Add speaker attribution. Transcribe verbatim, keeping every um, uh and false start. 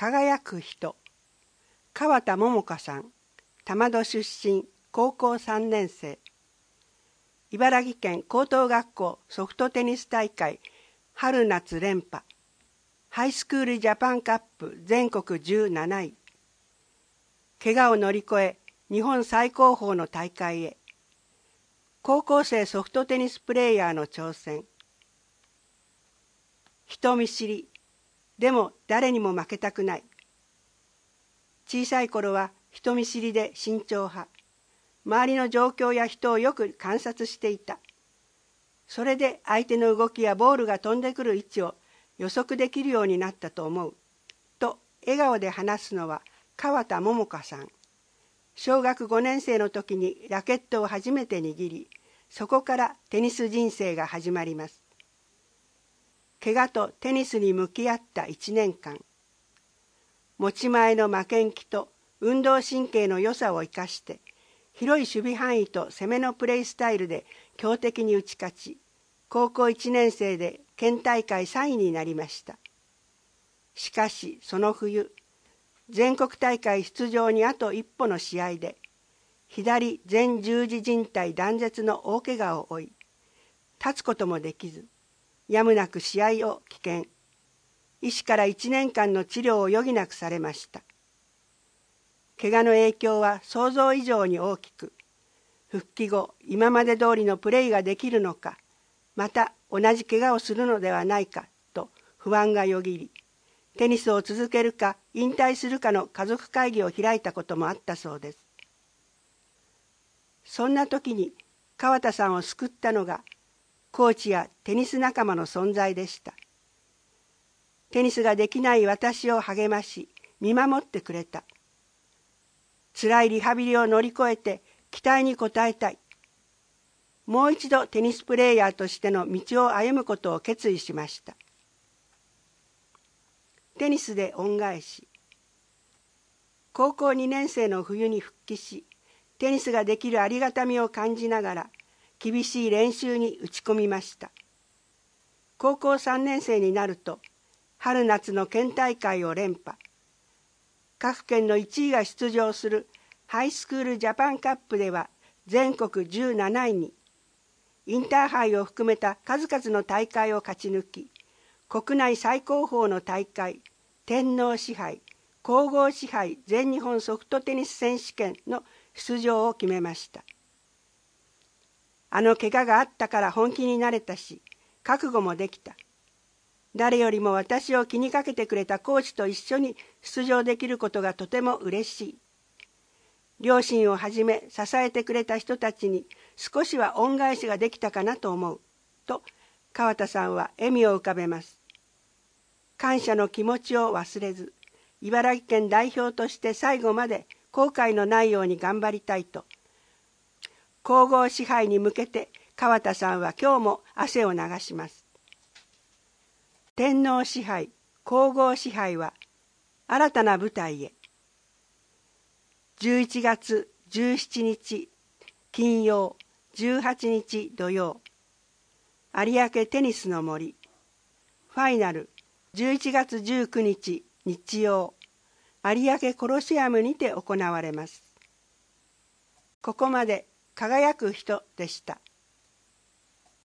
Speaker 1: 輝く人。川田桃香さん、玉戸出身、高校さんねん生。茨城県高等学校ソフトテニス大会春夏連覇。ハイスクールジャパンカップ全国じゅうなない。怪我を乗り越え、日本最高峰の大会へ。高校生ソフトテニスプレーヤーの挑戦。人見知り。でも誰にも負けたくない。小さい頃は人見知りで慎重派。周りの状況や人をよく観察していた。それで相手の動きやボールが飛んでくる位置を予測できるようになったと思う。と笑顔で話すのは川田桃香さん。小学ごねん生の時にラケットを初めて握り、そこからテニス人生が始まります。怪我とテニスに向き合ったいちねんかん。持ち前の負けん気と運動神経の良さを生かして、広い守備範囲と攻めのプレースタイルで強敵に打ち勝ち、高校いちねん生で県大会さんいになりました。しかしその冬、全国大会出場にあと一歩の試合で、左前十字靭帯断絶の大怪我を負い、立つこともできず、やむなく試合を棄権。医師からいちねんかんの治療を余儀なくされました。怪我の影響は想像以上に大きく、復帰後、今まで通りのプレーができるのか、また同じ怪我をするのではないかと不安がよぎり、テニスを続けるか引退するかの家族会議を開いたこともあったそうです。そんな時に川田さんを救ったのが、コーチやテニス仲間の存在でした。テニスができない私を励まし、見守ってくれた。辛いリハビリを乗り越えて期待に応えたい。もう一度テニスプレーヤーとしての道を歩むことを決意しました。テニスで恩返し。高校にねん生の冬に復帰し、テニスができるありがたみを感じながら、厳しい練習に打ち込みました。高校さんねん生になると、春夏の県大会を連覇。各県のいちいが出場するハイスクールジャパンカップでは全国じゅうなないに、インターハイを含めた数々の大会を勝ち抜き、国内最高峰の大会、天皇賜杯、皇后賜杯全日本ソフトテニス選手権の出場を決めました。あの怪我があったから本気になれたし、覚悟もできた。誰よりも私を気にかけてくれたコーチと一緒に出場できることがとても嬉しい。両親をはじめ支えてくれた人たちに少しは恩返しができたかなと思う。と川田さんは笑みを浮かべます。感謝の気持ちを忘れず、茨城県代表として最後まで後悔のないように頑張りたいと、皇后賜杯に向けて川田さんは今日も汗を流します。天皇賜杯、皇后賜杯は新たな舞台へ。じゅういちがつじゅうしちにち金曜、じゅうはちにち土曜、有明テニスの森、ファイナルじゅういちがつじゅうくにち日曜、有明コロシアムにて行われます。ここまで輝く人でした。